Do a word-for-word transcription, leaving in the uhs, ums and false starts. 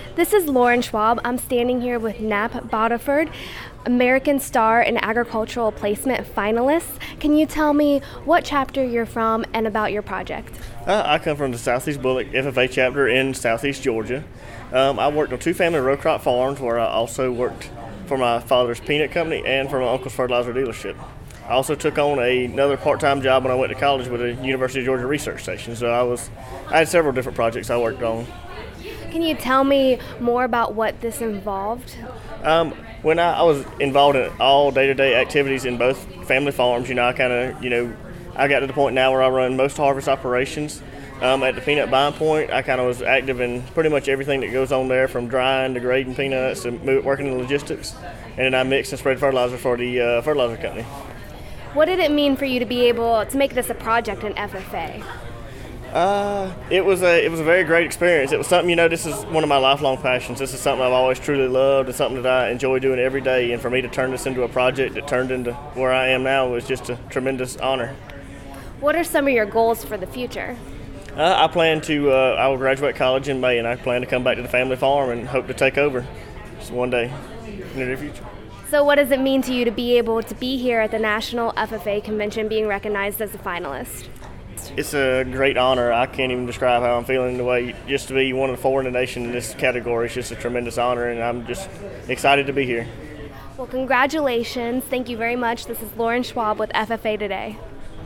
This is Lauren Schwab. I'm standing here with Knapp Bodiford, American Star and Agricultural Placement finalists. Can you tell me what chapter you're from and about your project? Uh, I come from the Southeast Bullock F F A chapter in Southeast Georgia. Um, I worked on two family row crop farms where I also worked for my father's peanut company and for my uncle's fertilizer dealership. I also took on a, another part-time job when I went to college with the University of Georgia Research Station. So I was, I had several different projects I worked on. Can you tell me more about what this involved? Um, when I, I was involved in all day-to-day activities in both family farms, you know, I kind of, you know, I got to the point now where I run most harvest operations. Um, at the peanut buying point, I kind of was active in pretty much everything that goes on there, from drying to grading peanuts to move, working in logistics. And then I mix and spread fertilizer for the uh, fertilizer company. What did it mean for you to be able to make this a project in F F A? Uh, it was a it was a very great experience. It was something, you know, this is one of my lifelong passions. This is something I've always truly loved and something that I enjoy doing every day. And for me to turn this into a project that turned into where I am now was just a tremendous honor. What are some of your goals for the future? Uh, I plan to, uh, I will graduate college in May, and I plan to come back to the family farm and hope to take over one day in the near future. So what does it mean to you to be able to be here at the National F F A Convention being recognized as a finalist? It's a great honor. I can't even describe how I'm feeling. The way just to be one of the four in the nation in this category is just a tremendous honor, and I'm just excited to be here. Well, congratulations. Thank you very much. This is Lauren Schwab with F F A Today.